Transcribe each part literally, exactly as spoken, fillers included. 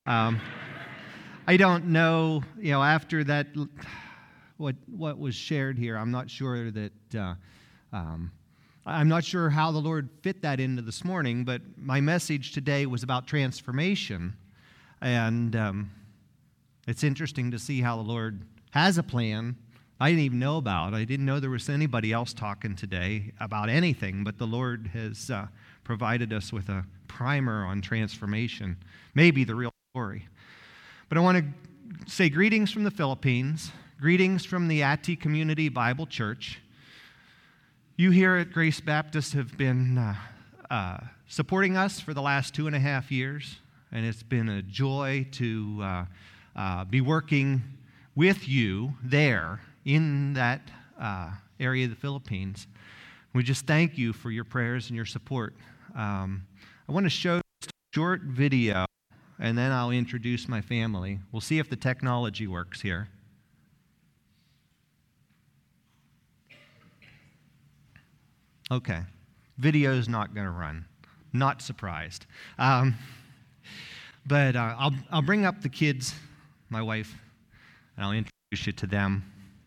Um, I don't know, you know, after that, what what was shared here, I'm not sure that, uh, um, I'm not sure how the Lord fit that into this morning, but my message today was about transformation. And um, it's interesting to see how the Lord has a plan I didn't even know about. I didn't know there was anybody else talking today about anything, but the Lord has uh, provided us with a primer on transformation, maybe the real story. But I want to say greetings from the Philippines, greetings from the Ati Community Bible Church. You here at Grace Baptist have been uh, uh, supporting us for the last two and a half years, and it's been a joy to uh, uh, be working with you there in that uh, area of the Philippines. We just thank you for your prayers and your support. Um, I want to show a short video, and then I'll introduce my family. We'll see if the technology works here. Okay, video's not going to run. Not surprised. Um, but uh, I'll, I'll bring up the kids, my wife, and I'll introduce you to them.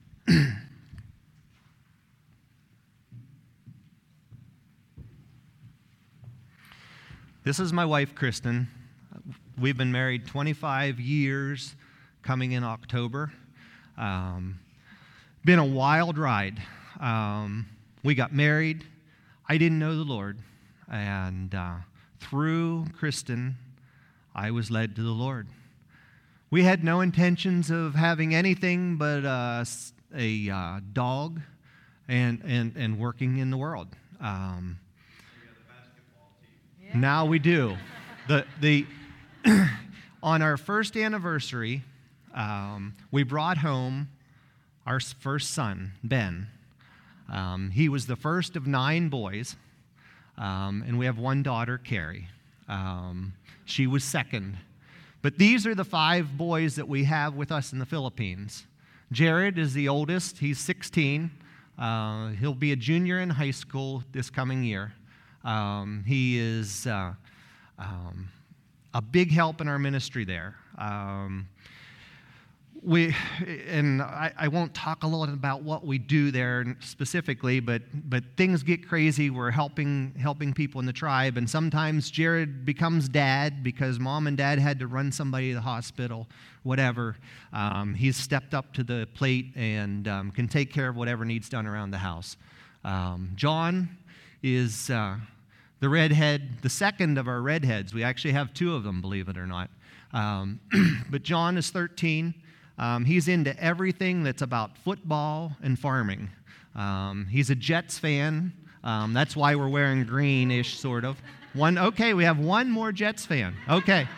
This is my wife, Kristen. We've been married twenty-five years, coming in October. Um, been a wild ride. Um, we got married. I didn't know the Lord. And uh, through Kristen, I was led to the Lord. We had no intentions of having anything but uh, a uh, dog and, and, and working in the world. Um, yeah. Now we do. The, the on our first anniversary, um, we brought home our first son, Ben. Um, he was the first of nine boys, um, and we have one daughter, Carrie. Um, she was second. But these are the five boys that we have with us in the Philippines. Jared is the oldest. He's sixteen. Uh, he'll be a junior in high school this coming year. Um, he is uh, um, a big help in our ministry there. Um, we and I, I won't talk a lot about what we do there specifically, but but things get crazy. We're helping helping people in the tribe, and sometimes Jared becomes dad because mom and dad had to run somebody to the hospital, whatever. Um, he's stepped up to the plate and um, can take care of whatever needs done around the house. Um, John is uh, the redhead, the second of our redheads. We actually have two of them, believe it or not. Um, but John is thirteen. Um, he's into everything that's about football and farming. Um, he's a Jets fan. Um, that's why we're wearing green-ish, sort of. One, okay, we have one more Jets fan. Okay.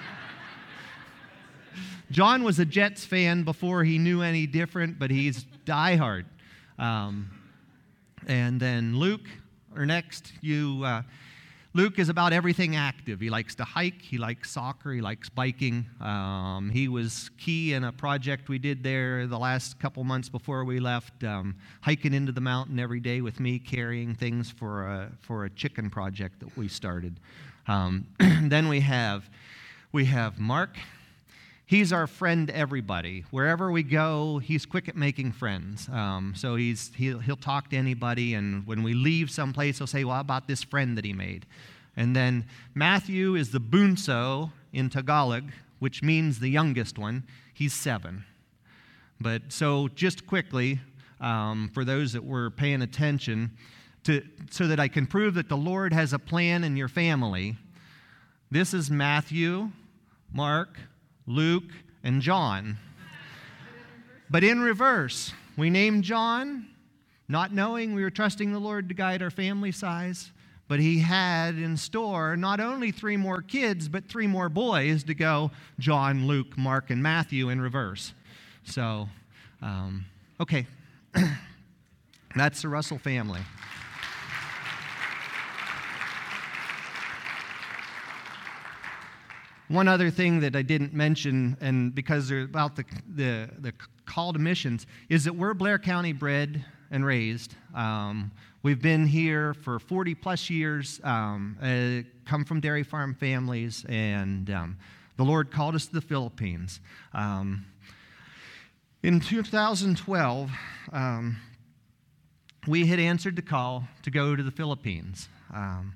John was a Jets fan before he knew any different, but he's diehard. Um, and then Luke, or next, you... Uh, Luke is about everything active. He likes to hike, he likes soccer, he likes biking. Um, he was key in a project we did there the last couple months before we left, um, hiking into the mountain every day with me, carrying things for a, for a chicken project that we started. Um, then we have, we have Mark. He's our friend to everybody. Wherever we go, he's quick at making friends. Um, so he's he'll, he'll talk to anybody, and when we leave someplace, he'll say, well, how about this friend that he made? And then Matthew is the bunso in Tagalog, which means the youngest one. He's seven. But so just quickly, um, for those that were paying attention, to so that I can prove that the Lord has a plan in your family, this is Matthew, Mark, Luke, and John. But in reverse, we named John, not knowing we were trusting the Lord to guide our family size, but he had in store not only three more kids, but three more boys to go John, Luke, Mark, and Matthew in reverse. So, um, okay, that's the Russell family. One other thing that I didn't mention, and because they're about the, the, the call to missions, is that we're Blair County bred and raised. Um, we've been here for forty plus years, um, uh, come from dairy farm families, and um, the Lord called us to the Philippines. Um, in two thousand twelve, um, we had answered the call to go to the Philippines. Um,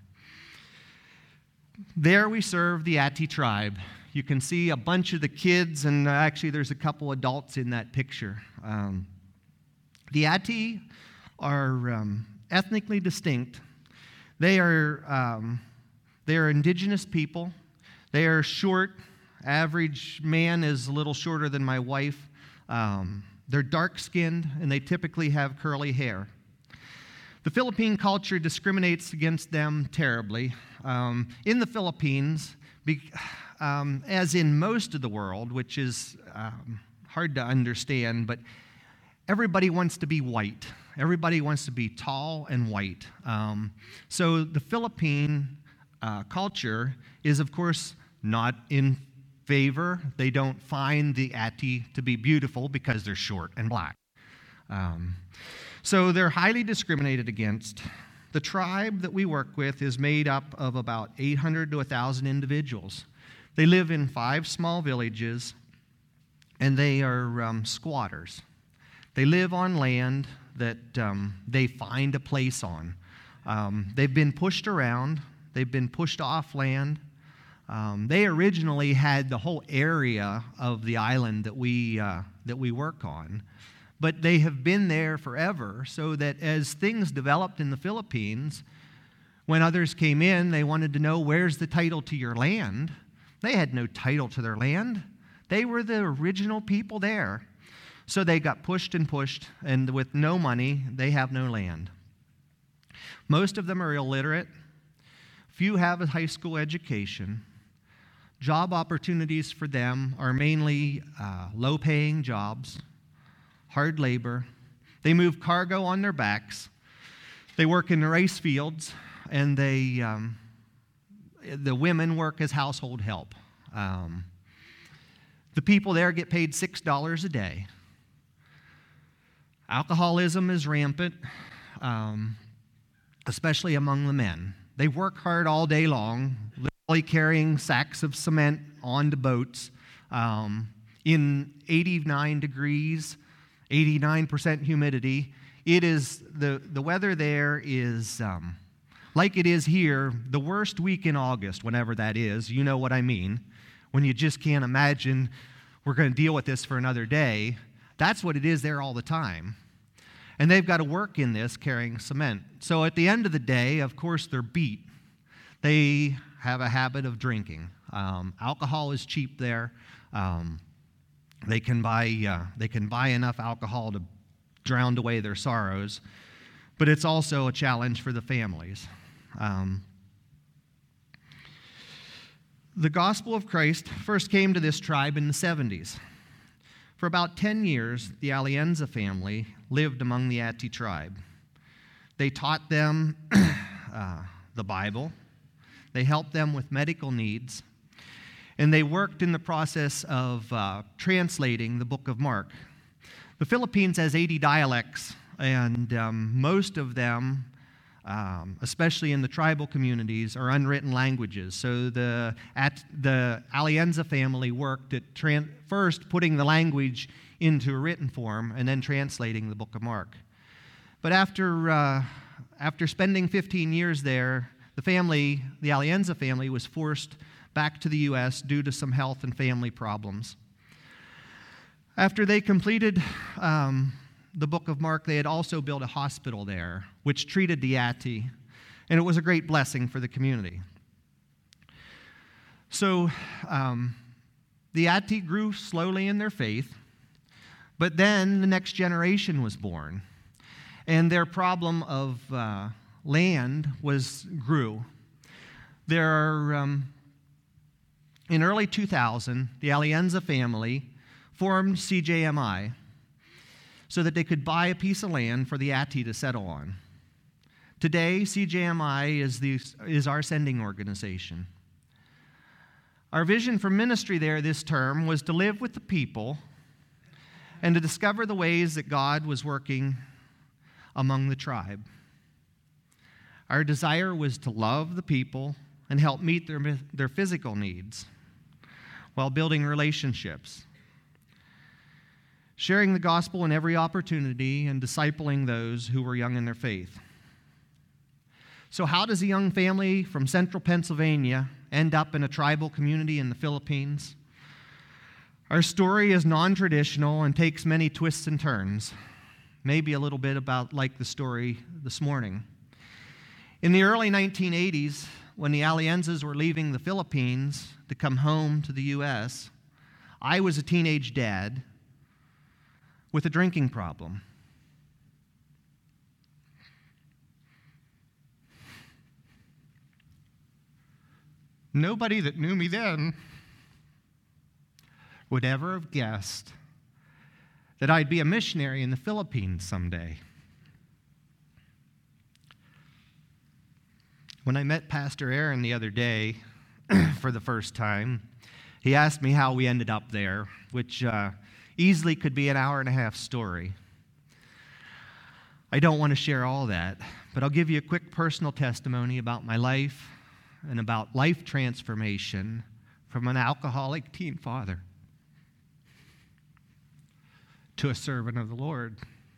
there we serve the Ati tribe. You can see a bunch of the kids, and actually there's a couple adults in that picture. Um, the Ati are um, ethnically distinct. They are, um, they are indigenous people. They are short. Average man is a little shorter than my wife. Um, they're dark-skinned, and they typically have curly hair. The Philippine culture discriminates against them terribly. Um, in the Philippines, be, um, as in most of the world, which is um, hard to understand, but everybody wants to be white. Everybody wants to be tall and white. Um, so the Philippine uh, culture is, of course, not in favor. They don't find the Ati to be beautiful because they're short and black. Um, so they're highly discriminated against. The tribe that we work with is made up of about eight hundred to one thousand individuals. They live in five small villages, and they are um, squatters. They live on land that um, they find a place on. Um, they've been pushed around. They've been pushed off land. Um, they originally had the whole area of the island that we uh, that we work on, but they have been there forever, so that as things developed in the Philippines, when others came in, they wanted to know, where's the title to your land? They had no title to their land. They were the original people there. So they got pushed and pushed, and with no money, they have no land. Most of them are illiterate. Few have a high school education. Job opportunities for them are mainly uh, low-paying jobs, hard labor. They move cargo on their backs. They work in the rice fields, and they um, the women work as household help. Um, the people there get paid six dollars a day. Alcoholism is rampant, um, especially among the men. They work hard all day long, literally carrying sacks of cement onto boats um, in eighty-nine degrees, eighty-nine percent humidity. It is, the, the weather there is, um, like it is here, the worst week in August, whenever that is. You know what I mean. When you just can't imagine we're going to deal with this for another day. That's what it is there all the time. And they've got to work in this carrying cement. So at the end of the day, of course, they're beat. They have a habit of drinking. Um, alcohol is cheap there. Um, they can buy uh, they can buy enough alcohol to drown away their sorrows, but it's also a challenge for the families. Um, the gospel of Christ first came to this tribe in the seventies. For about ten years, the Alianza family lived among the Ati tribe. They taught them uh, the Bible. They helped them with medical needs. And they worked in the process of uh, translating the book of Mark. The Philippines has eighty dialects, and um, most of them, um, especially in the tribal communities, are unwritten languages. So the, at, the Alianza family worked at tran- first putting the language into a written form and then translating the book of Mark. But after, uh, after spending fifteen years there, the family, the Alianza family, was forced back to the U S due to some health and family problems. After they completed um, the book of Mark, they had also built a hospital there, which treated the Ati, and it was a great blessing for the community. So um, the Ati grew slowly in their faith, but then the next generation was born, and their problem of uh, land was grew. There are, um, in early two thousand, the Alianza family formed C J M I so that they could buy a piece of land for the Ati to settle on. Today, C J M I is, the, is our sending organization. Our vision for ministry there this term was to live with the people and to discover the ways that God was working among the tribe. Our desire was to love the people and help meet their, their physical needs. while building relationships, sharing the gospel in every opportunity, and discipling those who were young in their faith. So how does a young family from central Pennsylvania end up in a tribal community in the Philippines? Our story is non-traditional and takes many twists and turns, maybe a little bit about like the story this morning. In the early nineteen eighties, when the Alienzas were leaving the Philippines to come home to the U S, I was a teenage dad with a drinking problem. Nobody that knew me then would ever have guessed that I'd be a missionary in the Philippines someday. When I met Pastor Aaron the other day for the first time, he asked me how we ended up there, which uh, easily could be an hour and a half story. I don't want to share all that, but I'll give you a quick personal testimony about my life and about life transformation from an alcoholic teen father to a servant of the Lord.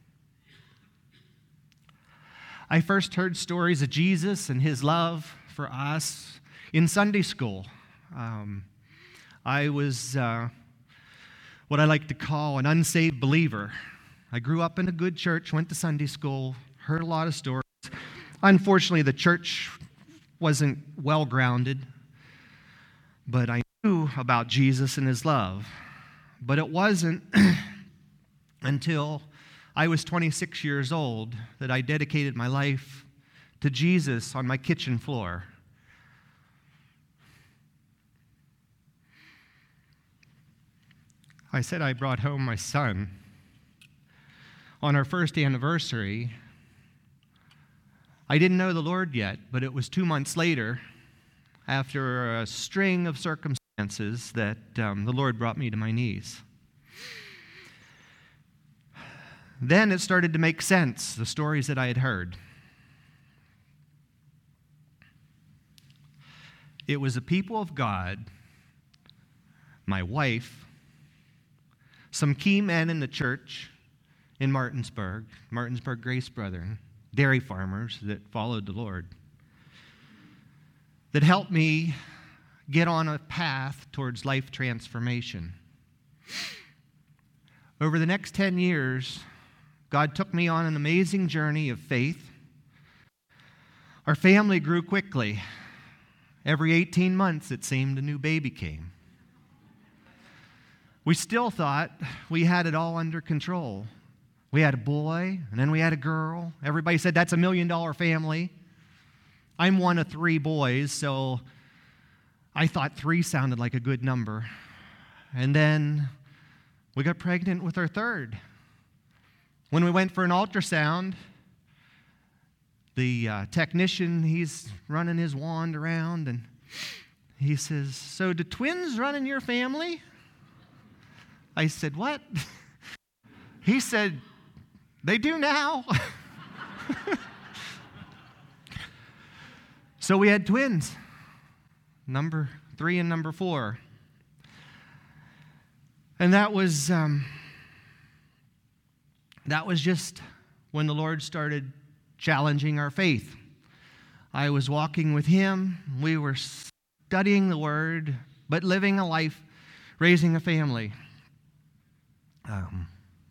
I first heard stories of Jesus and his love for us in Sunday school. Um, I was uh, what I like to call an unsaved believer. I grew up in a good church, went to Sunday school, heard a lot of stories. Unfortunately, the church wasn't well-grounded, but I knew about Jesus and his love. But it wasn't until I was twenty-six years old that I dedicated my life to Jesus on my kitchen floor. I said I brought home my son. On our first anniversary, I didn't know the Lord yet, but it was two months later, after a string of circumstances, that um, the Lord brought me to my knees. Then it started to make sense, the stories that I had heard. It was the people of God, my wife, some key men in the church in Martinsburg, Martinsburg Grace Brethren, dairy farmers that followed the Lord, that helped me get on a path towards life transformation. Over the next ten years, God took me on an amazing journey of faith. Our family grew quickly. Every eighteen months, it seemed, a new baby came. We still thought we had it all under control. We had a boy, and then we had a girl. Everybody said, that's a million-dollar family. I'm one of three boys, so I thought three sounded like a good number. And then we got pregnant with our third. When we went for an ultrasound, the uh, technician, he's running his wand around, and he says, so do twins run in your family? I said, what? He said, they do now. So we had twins, number three and number four. And that was um, that was just when the Lord started challenging our faith. I was walking with him. We were studying the Word, but living a life, raising a family. Um,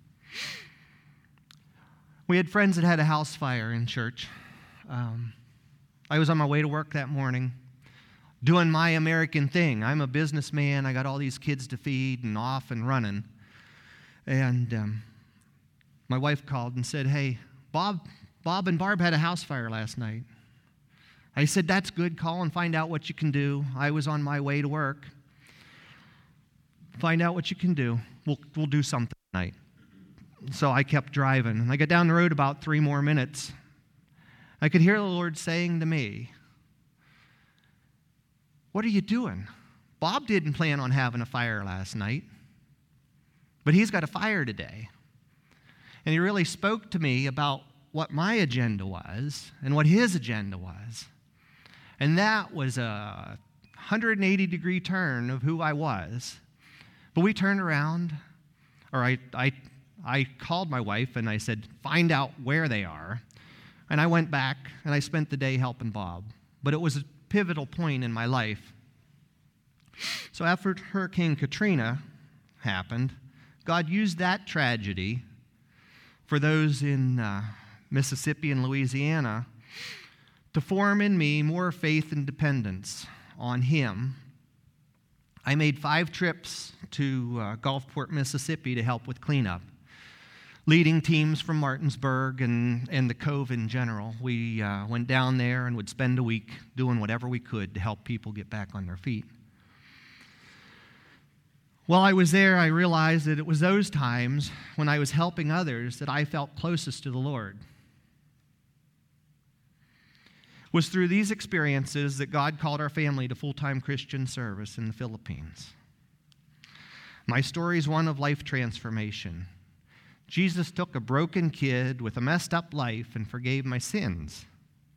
we had friends that had a house fire in church. Um, I was on my way to work that morning, doing my American thing. I'm a businessman. I got all these kids to feed and off and running. And um, my wife called and said, hey, Bob, Bob and Barb had a house fire last night. I said, that's good. Call and find out what you can do. I was on my way to work. Find out what you can do. We'll, we'll do something tonight. So I kept driving. And I got down the road about three more minutes. I could hear the Lord saying to me, what are you doing? Bob didn't plan on having a fire last night, but he's got a fire today. And he really spoke to me about what my agenda was and what his agenda was. And that was a hundred eighty degree turn of who I was. But we turned around, or I, I, I called my wife and I said, find out where they are. And I went back and I spent the day helping Bob. But it was a pivotal point in my life. So after Hurricane Katrina happened, God used that tragedy for those in uh, Mississippi and Louisiana to form in me more faith and dependence on Him. I made five trips to uh, Gulfport, Mississippi to help with cleanup, leading teams from Martinsburg and, and the Cove in general. We uh, went down there and would spend a week doing whatever we could to help people get back on their feet. While I was there, I realized that it was those times when I was helping others that I felt closest to the Lord. It was through these experiences that God called our family to full-time Christian service in the Philippines. My story is one of life transformation. Jesus took a broken kid with a messed up life and forgave my sins.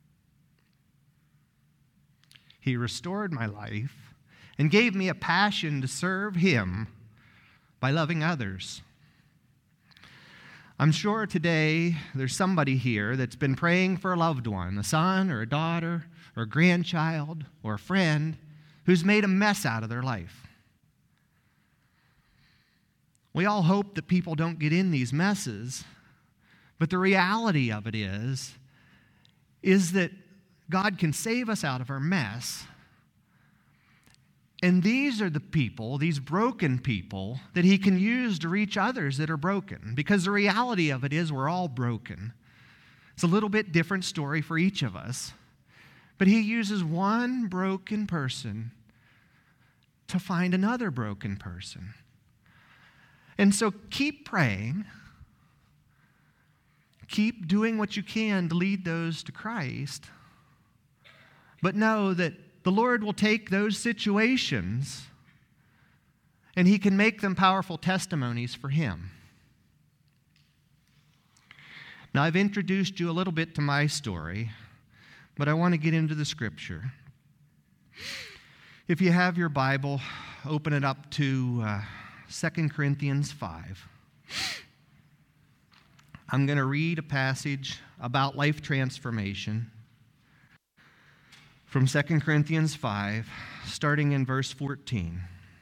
He restored my life and gave me a passion to serve Him by loving others. I'm sure today there's somebody here that's been praying for a loved one, a son or a daughter or a grandchild or a friend who's made a mess out of their life. We all hope that people don't get in these messes, but the reality of it is, is that God can save us out of our mess. And these are the people, these broken people, that He can use to reach others that are broken. Because the reality of it is we're all broken. It's a little bit different story for each of us. But He uses one broken person to find another broken person. And so keep praying. Keep doing what you can to lead those to Christ. But know that the Lord will take those situations and He can make them powerful testimonies for Him. Now, I've introduced you a little bit to my story, but I want to get into the Scripture. If you have your Bible, open it up to uh, Second Corinthians five. I'm going to read a passage about life transformation from Second Corinthians five, starting in verse fourteen.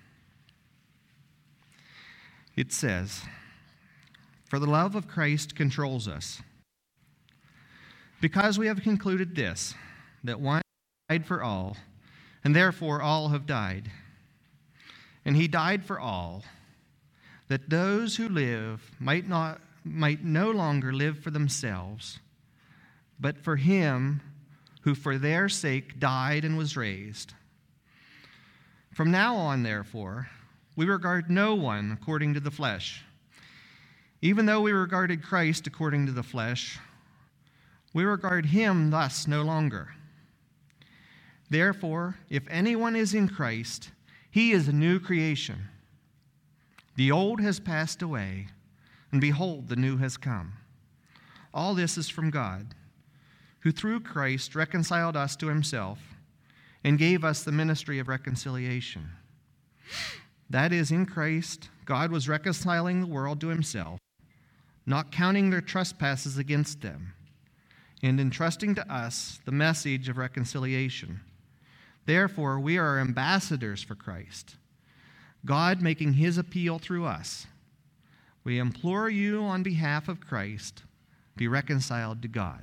It says, "For the love of Christ controls us, because we have concluded this, that one died for all, and therefore all have died. And He died for all, that those who live might not might no longer live for themselves, but for Him who for their sake died and was raised. From now on, therefore, we regard no one according to the flesh. Even though we regarded Christ according to the flesh, we regard Him thus no longer. Therefore, if anyone is in Christ, he is a new creation. The old has passed away, and behold, the new has come. All this is from God, who through Christ reconciled us to Himself and gave us the ministry of reconciliation. That is, in Christ, God was reconciling the world to Himself, not counting their trespasses against them, and entrusting to us the message of reconciliation. Therefore, we are ambassadors for Christ, God making His appeal through us. We implore you on behalf of Christ, be reconciled to God."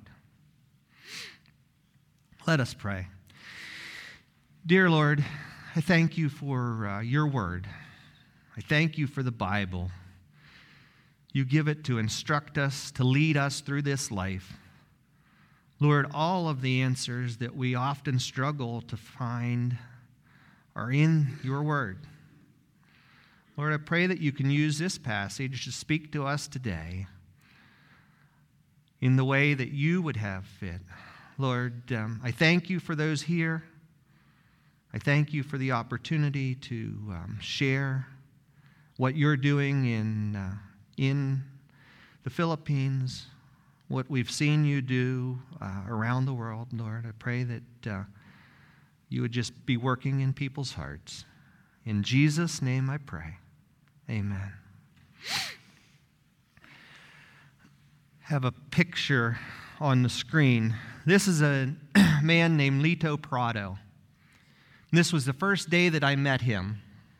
Let us pray. Dear Lord, I thank You for uh, Your word. I thank You for the Bible. You give it to instruct us, to lead us through this life. Lord, all of the answers that we often struggle to find are in Your word. Lord, I pray that You can use this passage to speak to us today in the way that You would have fit. Lord, um, I thank You for those here. I thank You for the opportunity to um, share what You're doing in, uh, in the Philippines, what we've seen You do uh, around the world. Lord, I pray that uh, you would just be working in people's hearts. In Jesus' name I pray. Amen. Have a picture on the screen. This is a man named Lito Prado. This was the first day that I met him.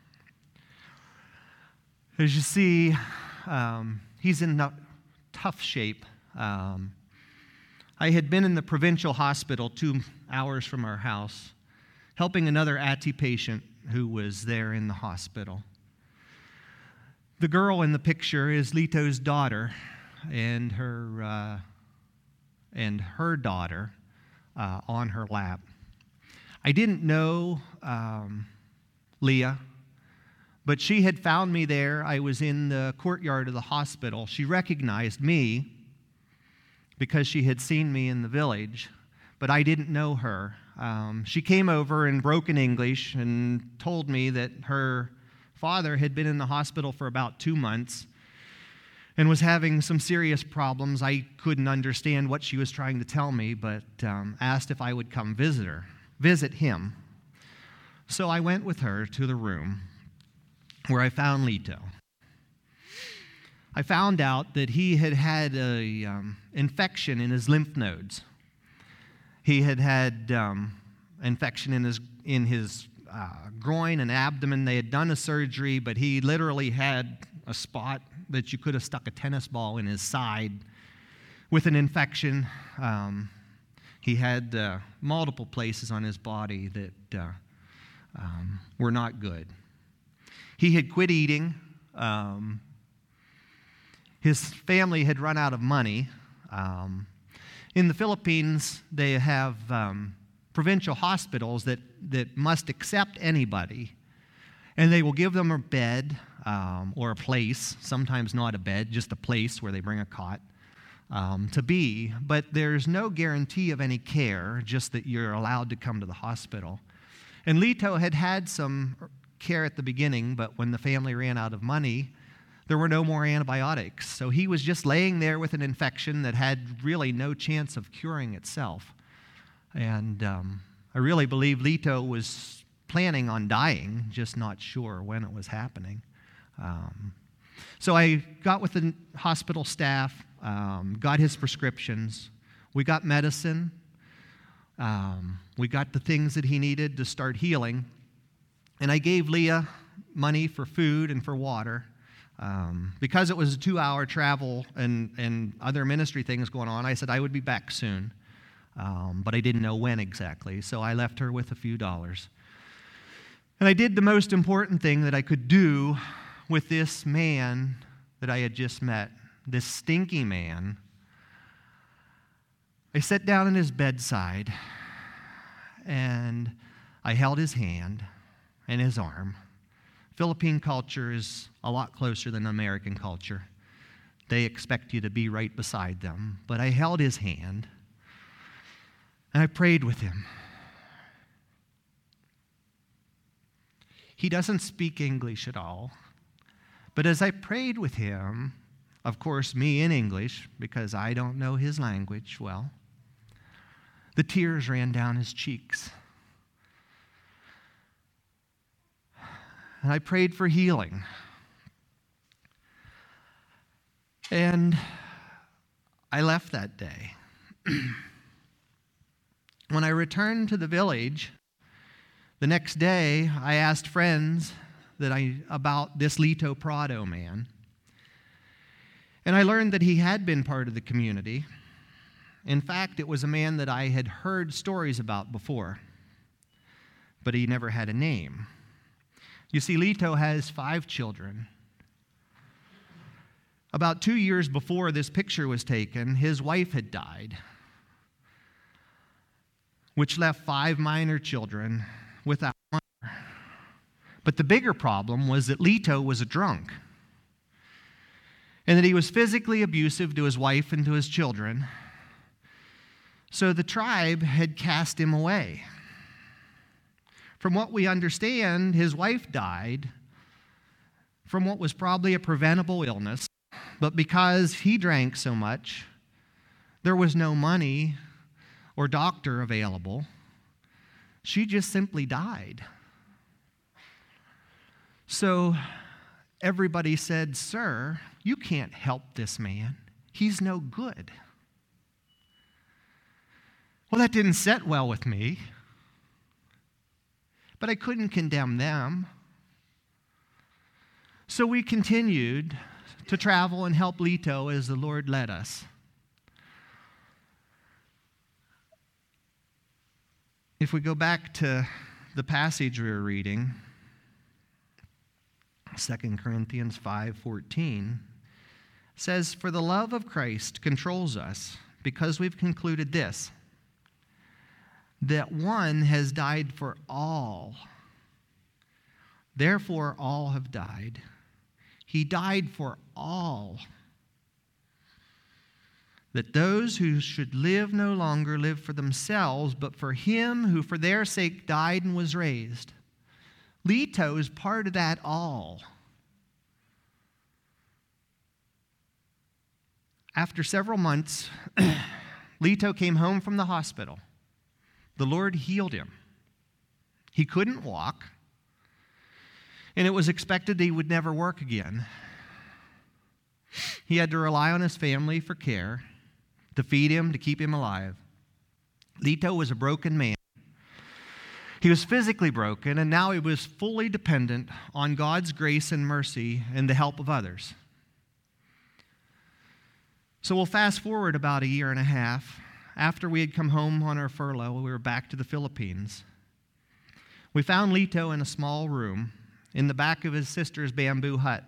As you see, um, he's in tough shape. Um, I had been in the provincial hospital two hours from our house, helping another A T I patient who was there in the hospital. The girl in the picture is Lito's daughter, and her uh, and her daughter uh, on her lap. I didn't know um, Leah, but she had found me there. I was in the courtyard of the hospital. She recognized me because she had seen me in the village, but I didn't know her. Um, she came over in broken English and told me that her father had been in the hospital for about two months and was having some serious problems. I couldn't understand what she was trying to tell me, but um, asked if I would come visit her, visit him. So I went with her to the room where I found Lito. I found out that he had had an um, infection in his lymph nodes. He had had um, infection in his in his uh, groin and abdomen. They had done a surgery, but he literally had a spot that you could have stuck a tennis ball in his side with an infection. Um, he had uh, multiple places on his body that uh, um, were not good. He had quit eating. Um, his family had run out of money. Um, in the Philippines, they have um, provincial hospitals that, that must accept anybody, and they will give them a bed um, or a place, sometimes not a bed, just a place where they bring a cot um, to be. But there's no guarantee of any care, just that you're allowed to come to the hospital. And Lito had had some care at the beginning, but when the family ran out of money, there were no more antibiotics. So he was just laying there with an infection that had really no chance of curing itself. And um, I really believe Lito was planning on dying, just not sure when it was happening. Um, so I got with the hospital staff, um, got his prescriptions. We got medicine. Um, we got the things that he needed to start healing. And I gave Leah money for food and for water. Um, because it was a two-hour travel and, and other ministry things going on, I said I would be back soon. Um, but I didn't know when exactly, so I left her with a few dollars. And I did the most important thing that I could do with this man that I had just met, this stinky man. I sat down at his bedside, and I held his hand and his arm. Philippine culture is a lot closer than American culture. They expect you to be right beside them. But I held his hand, and I prayed with him. He doesn't speak English at all. But as I prayed with him, of course, me in English, because I don't know his language well, the tears ran down his cheeks. And I prayed for healing. And I left that day. When I returned to the village, the next day, I asked friends that I about this Lito Prado man. And I learned that he had been part of the community. In fact, it was a man that I had heard stories about before, but he never had a name. You see, Lito has five children. About two years before this picture was taken, his wife had died, which left five minor children without mother. But the bigger problem was that Lito was a drunk, and that he was physically abusive to his wife and to his children. So the tribe had cast him away. From what we understand, his wife died from what was probably a preventable illness, but because he drank so much, there was no money or doctor available. She just simply died. So everybody said, "Sir, you can't help this man. He's no good." Well, that didn't sit well with me, but I couldn't condemn them. So we continued to travel and help Leto as the Lord led us. If we go back to the passage we were reading, Second Corinthians five fourteen, says, "For the love of Christ controls us, because we've concluded this, that one has died for all. Therefore all have died. He died for all, that those who should live no longer live for themselves, but for him who for their sake died and was raised." Leto is part of that all. After several months, Leto came home from the hospital. The Lord healed him. He couldn't walk, and it was expected that he would never work again. He had to rely on his family for care, to feed him, to keep him alive. Leto was a broken man. He was physically broken, and now he was fully dependent on God's grace and mercy and the help of others. So we'll fast forward about a year and a half. After we had come home on our furlough, we were back to the Philippines. We found Leto in a small room in the back of his sister's bamboo hut.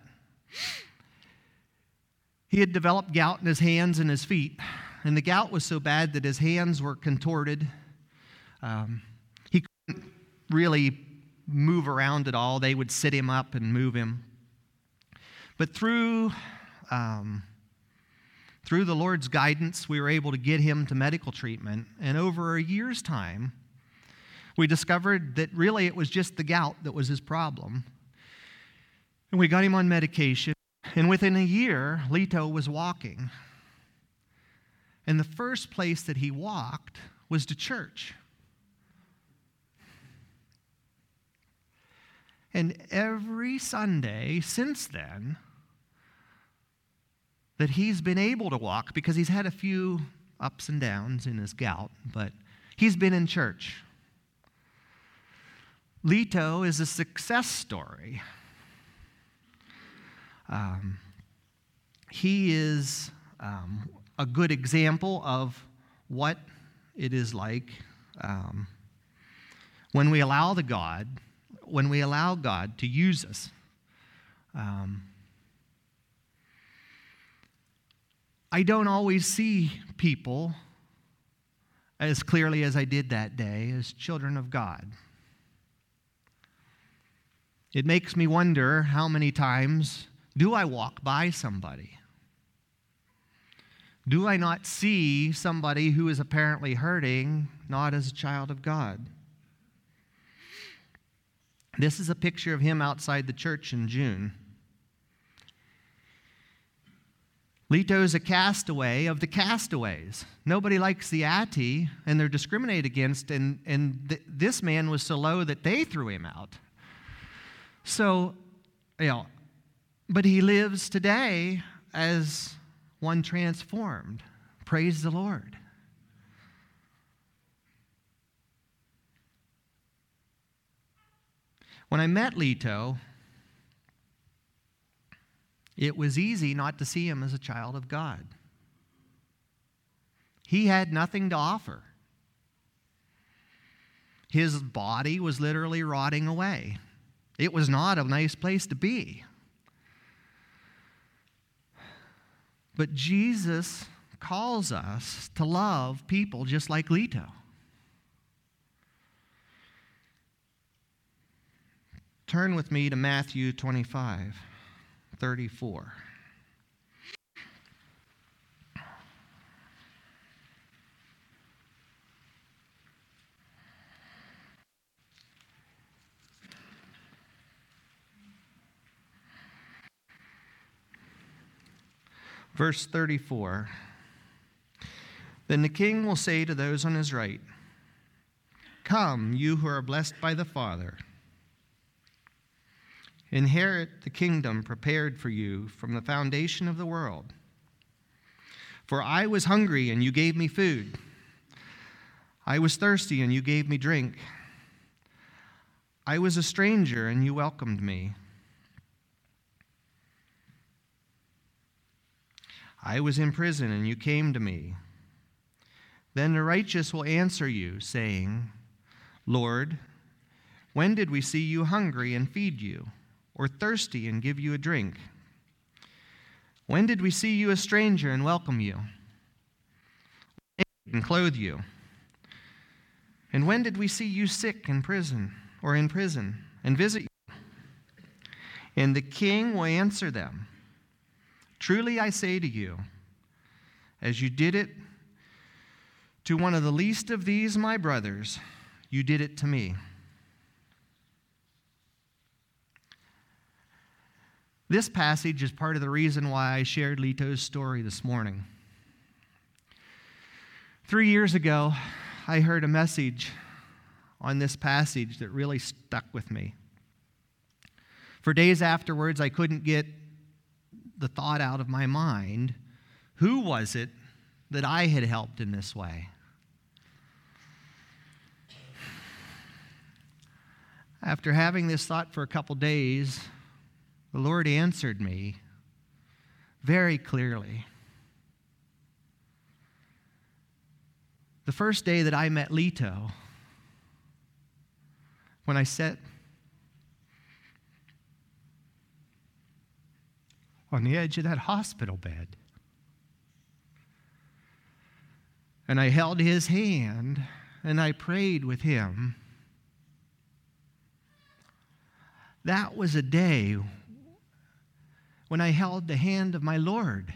He had developed gout in his hands and his feet, and the gout was so bad that his hands were contorted. Um, he couldn't really move around at all. They would sit him up and move him. But through... Um, Through the Lord's guidance, we were able to get him to medical treatment. And over a year's time, we discovered that really it was just the gout that was his problem. And we got him on medication. And within a year, Leto was walking. And the first place that he walked was to church. And every Sunday since then, that he's been able to walk, because he's had a few ups and downs in his gout, but he's been in church. Leto is a success story. Um, he is um, a good example of what it is like um, when we allow the God, when we allow God to use us. Um, I don't always see people as clearly as I did that day as children of God. It makes me wonder, how many times do I walk by somebody? Do I not see somebody who is apparently hurting, not as a child of God? This is a picture of him outside the church in June. Leto's a castaway of the castaways. Nobody likes the Ati, and they're discriminated against, and, and th- this man was so low that they threw him out. So, you know, but he lives today as one transformed. Praise the Lord. When I met Leto, it was easy not to see him as a child of God. He had nothing to offer. His body was literally rotting away. It was not a nice place to be. But Jesus calls us to love people just like Leto. Turn with me to Matthew twenty-five. thirty-four. Verse thirty-four. Then the king will say to those on his right, Come, you who are blessed by the Father. Inherit the kingdom prepared for you from the foundation of the world. For I was hungry, and you gave me food. I was thirsty, and you gave me drink. I was a stranger, and you welcomed me. I was in prison, and you came to me. Then the righteous will answer you, saying, Lord, when did we see you hungry and feed you, or thirsty and give you a drink? When did we see you a stranger and welcome you, and clothe you? And when did we see you sick in prison, or in prison, and visit you? And the king will answer them, Truly I say to you, as you did it to one of the least of these my brothers, you did it to me. This passage is part of the reason why I shared Lito's story this morning. Three years ago, I heard a message on this passage that really stuck with me. For days afterwards, I couldn't get the thought out of my mind, who was it that I had helped in this way? After having this thought for a couple days, the Lord answered me very clearly. The first day that I met Lito, when I sat on the edge of that hospital bed, and I held his hand and I prayed with him, that was a day when I held the hand of my Lord.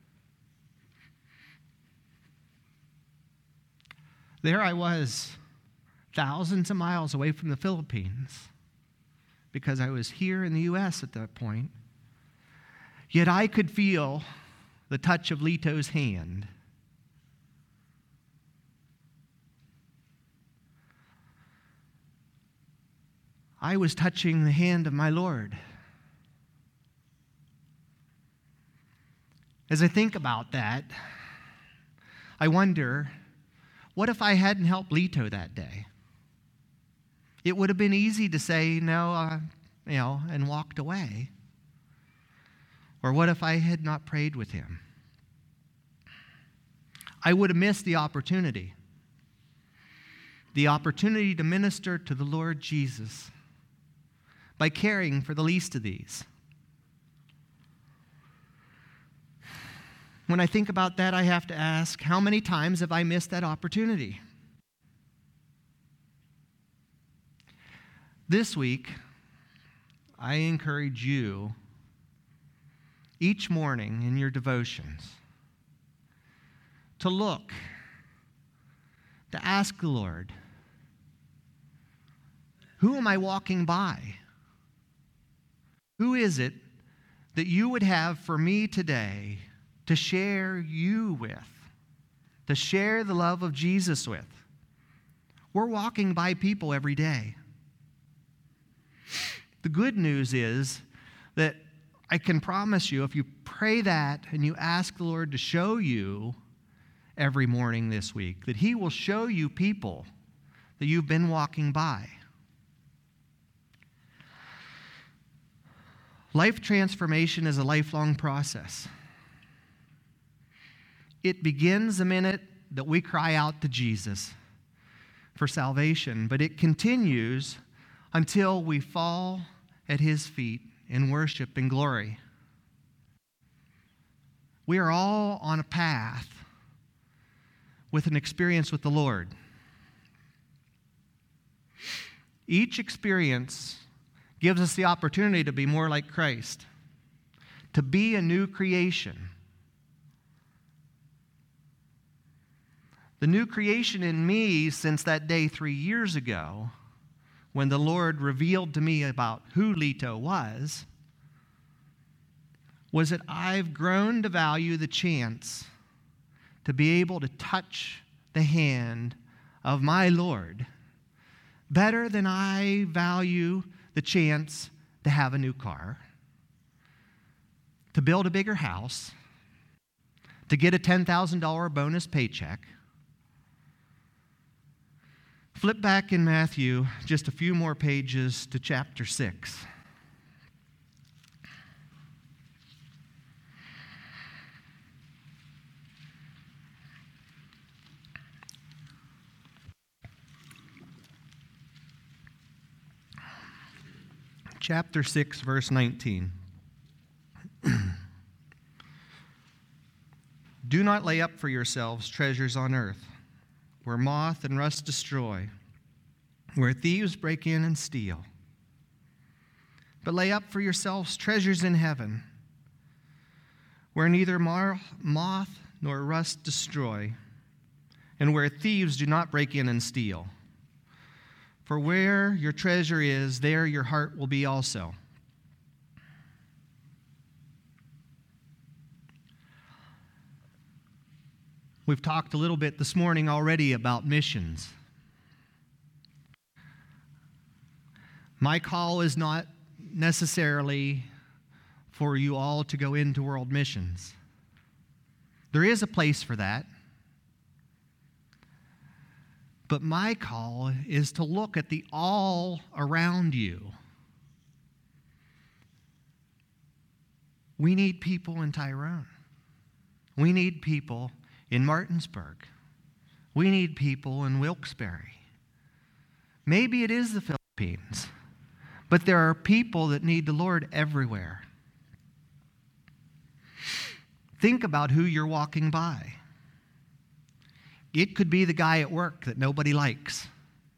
There I was, thousands of miles away from the Philippines, because I was here in the U S at that point. Yet I could feel the touch of Lito's hand. I was touching the hand of my Lord. As I think about that, I wonder, what if I hadn't helped Lito that day? It would have been easy to say no, uh, you know, and walked away. Or what if I had not prayed with him? I would have missed the opportunity. The opportunity to minister to the Lord Jesus by caring for the least of these. When I think about that, I have to ask, how many times have I missed that opportunity? This week, I encourage you, each morning in your devotions, to look, to ask the Lord, who am I walking by? Who is it that you would have for me today to share you with, to share the love of Jesus with? We're walking by people every day. The good news is that I can promise you, if you pray that and you ask the Lord to show you every morning this week, that He will show you people that you've been walking by. Life transformation is a lifelong process. It begins the minute that we cry out to Jesus for salvation, but it continues until we fall at His feet in worship and glory. We are all on a path with an experience with the Lord. Each experience gives us the opportunity to be more like Christ, to be a new creation. The new creation in me since that day three years ago, when the Lord revealed to me about who Lito was, was that I've grown to value the chance to be able to touch the hand of my Lord better than I value the chance to have a new car, to build a bigger house, to get a ten thousand dollars bonus paycheck. Flip back in Matthew just a few more pages to chapter six. Chapter six, verse nineteen. Do not lay up for yourselves treasures on earth, where moth and rust destroy, where thieves break in and steal. But lay up for yourselves treasures in heaven, where neither moth nor rust destroy, and where thieves do not break in and steal. For where your treasure is, there your heart will be also. We've talked a little bit this morning already about missions. My call is not necessarily for you all to go into world missions. There is a place for that. But my call is to look at the all around you. We need people in Tyrone. We need people in Martinsburg. We need people in Wilkes-Barre. Maybe it is the Philippines, but there are people that need the Lord everywhere. Think about who you're walking by. It could be the guy at work that nobody likes.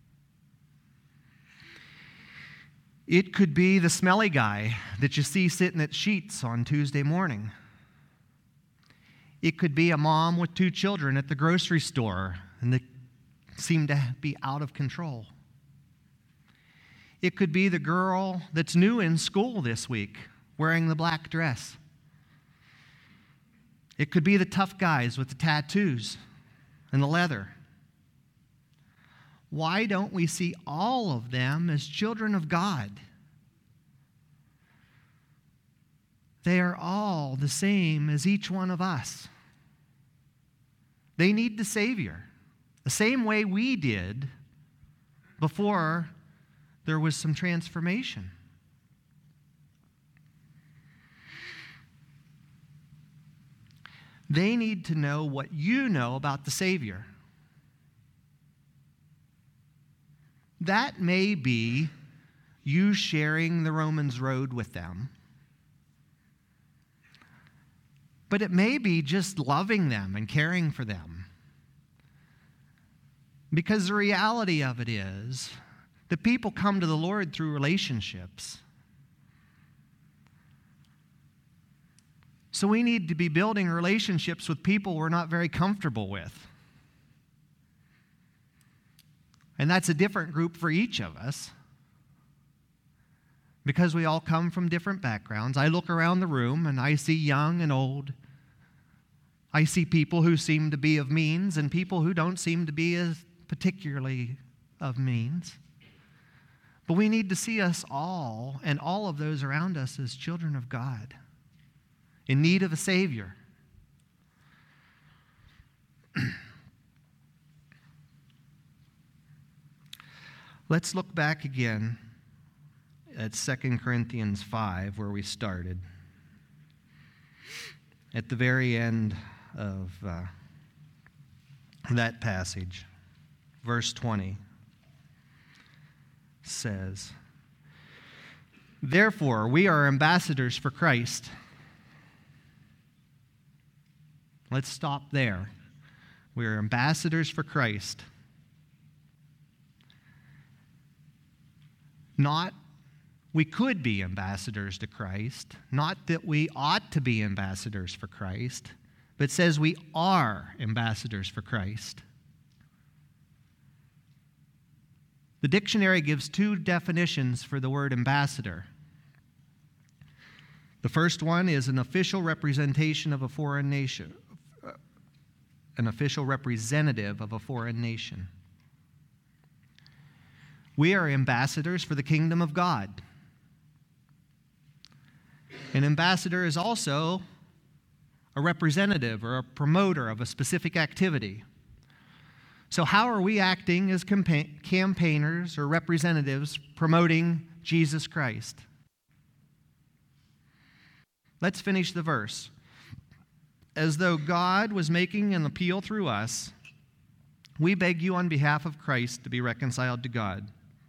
It could be the smelly guy that you see sitting at Sheetz on Tuesday morning. It could be a mom with two children at the grocery store and they seem to be out of control. It could be the girl that's new in school this week wearing the black dress. It could be the tough guys with the tattoos and the leather. Why don't we see all of them as children of God? They are all the same as each one of us. They need the Savior, the same way we did before there was some transformation. They need to know what you know about the Savior. That may be you sharing the Romans road with them. But it may be just loving them and caring for them. Because the reality of it is that people come to the Lord through relationships. So we need to be building relationships with people we're not very comfortable with. And that's a different group for each of us, because we all come from different backgrounds. I look around the room and I see young and old. I see people who seem to be of means and people who don't seem to be as particularly of means. But we need to see us all and all of those around us as children of God, in need of a Savior. Let's look back again at Second Corinthians five, where we started. At the very end of uh, that passage, verse twenty says, "Therefore, we are ambassadors for Christ." Let's stop there. We are ambassadors for Christ. Not we could be ambassadors to Christ, not that we ought to be ambassadors for Christ, but it says we are ambassadors for Christ. The dictionary gives two definitions for the word ambassador. The first one is an official representation of a foreign nation, an official representative of a foreign nation. We are ambassadors for the kingdom of God. An ambassador is also a representative or a promoter of a specific activity. So how are we acting as campa- campaigners or representatives promoting Jesus Christ? Let's finish the verse. As though God was making an appeal through us, we beg you on behalf of Christ to be reconciled to God.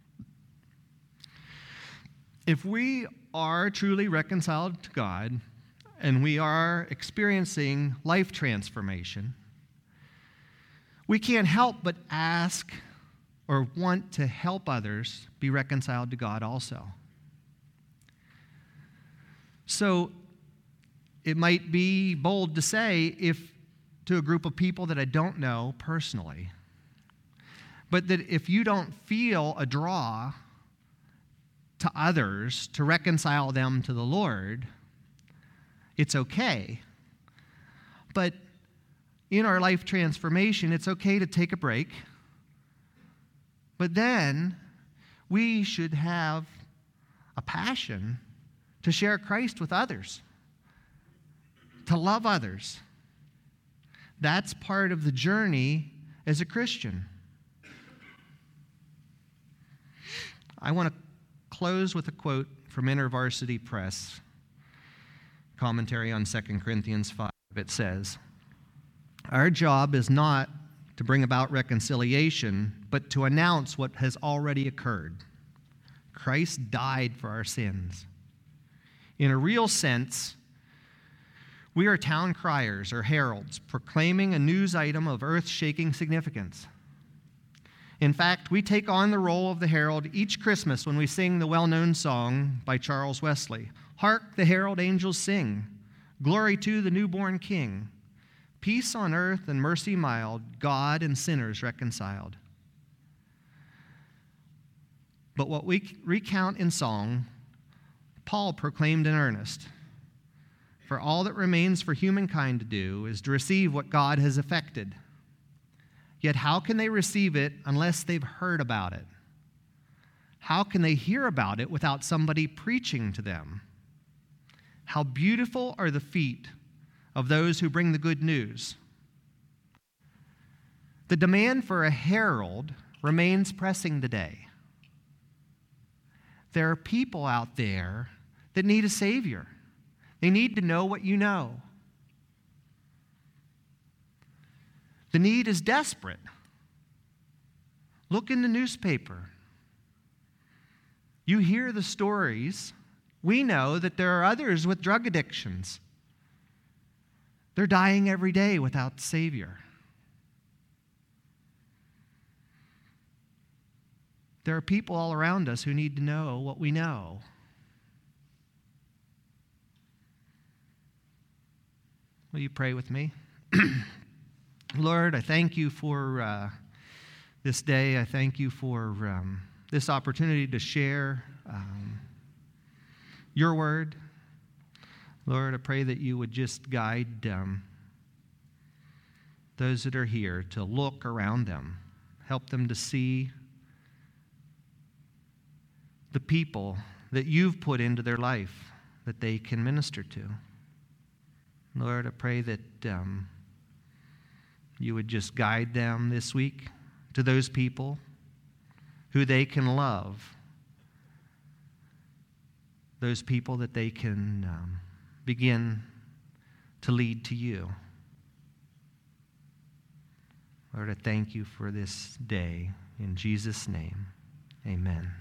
If we are truly reconciled to God and we are experiencing life transformation, we can't help but ask or want to help others be reconciled to God also. So it might be bold to say, if to a group of people that I don't know personally, but that if you don't feel a draw to others to reconcile them to the Lord, it's okay. But in our life transformation, it's okay to take a break. But then we should have a passion to share Christ with others, to love others. That's part of the journey as a Christian. I want to close with a quote from InterVarsity Press, commentary on Second Corinthians five. It says, "Our job is not to bring about reconciliation, but to announce what has already occurred. Christ died for our sins. In a real sense, we are town criers or heralds proclaiming a news item of earth-shaking significance. In fact, we take on the role of the herald each Christmas when we sing the well-known song by Charles Wesley, 'Hark, the herald angels sing, glory to the newborn King. Peace on earth and mercy mild, God and sinners reconciled.' But what we recount in song, Paul proclaimed in earnest. For all that remains for humankind to do is to receive what God has effected. Yet how can they receive it unless they've heard about it? How can they hear about it without somebody preaching to them? How beautiful are the feet of those who bring the good news. The demand for a herald remains pressing today. There are people out there that need a Savior. They need to know what you know. The need is desperate. Look in the newspaper. You hear the stories. We know that there are others with drug addictions. They're dying every day without the Savior. There are people all around us who need to know what we know. Will you pray with me? Lord, I thank you for uh, this day. I thank you for um, this opportunity to share um, your word. Lord, I pray that you would just guide um, those that are here to look around them. Help them to see the people that you've put into their life that they can minister to. Lord, I pray that um, you would just guide them this week to those people who they can love, those people that they can um, begin to lead to you. Lord, I thank you for this day. In Jesus' name, amen.